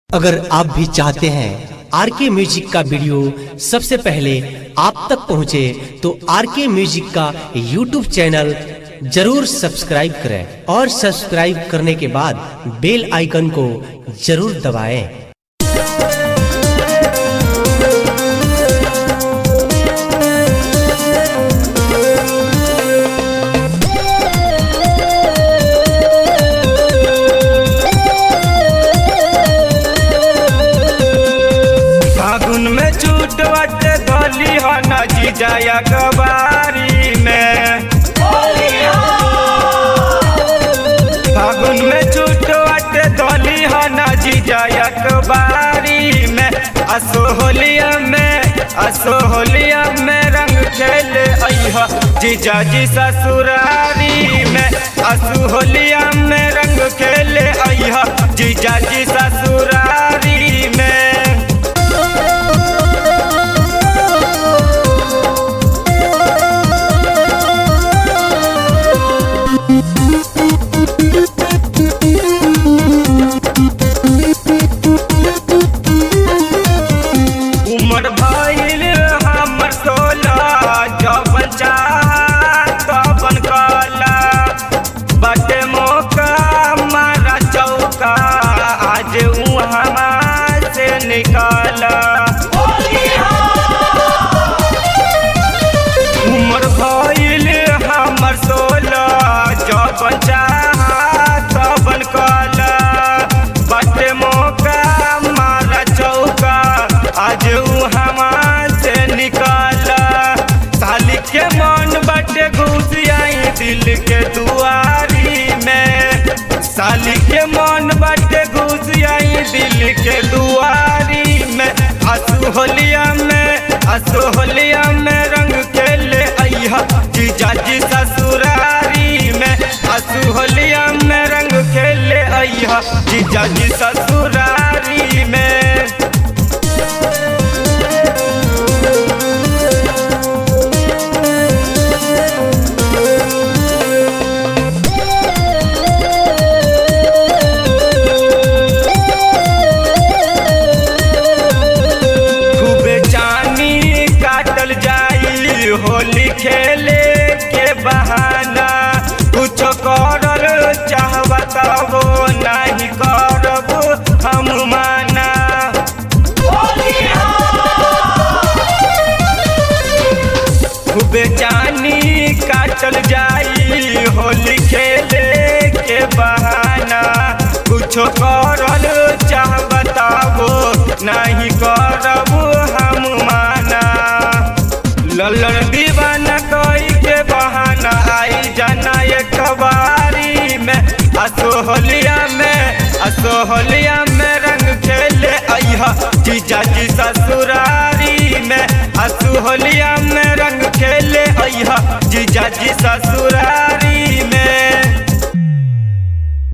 अगर आप भी चाहते हैं आरके म्यूजिक का वीडियो सबसे पहले आप तक पहुंचे तो आरके म्यूजिक का यूट्यूब चैनल जरूर सब्सक्राइब करें और सब्सक्राइब करने के बाद बेल आइकन को जरूर दबाएं। फागुन में छूट बाटे गली हो ना जीजाया कबारी में। फागुन में छूट बाटे गली हो ना जीजाया कबारी में। असोहलिया में रंग खेले अइहा जीजा जी ससुरारी में। असोहलिया में रंग खेले अइहा जीजा जी ससुरारी में। उमर भइल हमर 16 जवन चाह तवन कला बाटे मौका मारा चौका आज उहाँ से निकाला। उमर भइल हमर 16 जवन चाह तवन कला बाटे मौका मारा चौका आज वहाँ से निकाला। साली के मन बाटे घुस आई दिल के दुआरी में। साली के मन बाटे घुस आई दिल के दुआरी में। असोहलिया में रंग खेले अइहा जीजा जी ससुरारी में। असोहलिया में रंग खेले अइहा जीजा जी ससुरारी में। होली खेले के बहाना कुछ करल चाहबा तबो नहीं करब हम माना। खूबे जानी काटल जाई होली खेले के बहाना कुछ करल चाहबा तबो नहीं करब हम माना। लल्लन दीवाना कोई के बहाना आई जाना एक बारी में। असोहलिया में रंग खेले अइहा जीजा जी ससुरारी में। असोहलिया में रंग खेले अइहा जीजा जी ससुरारी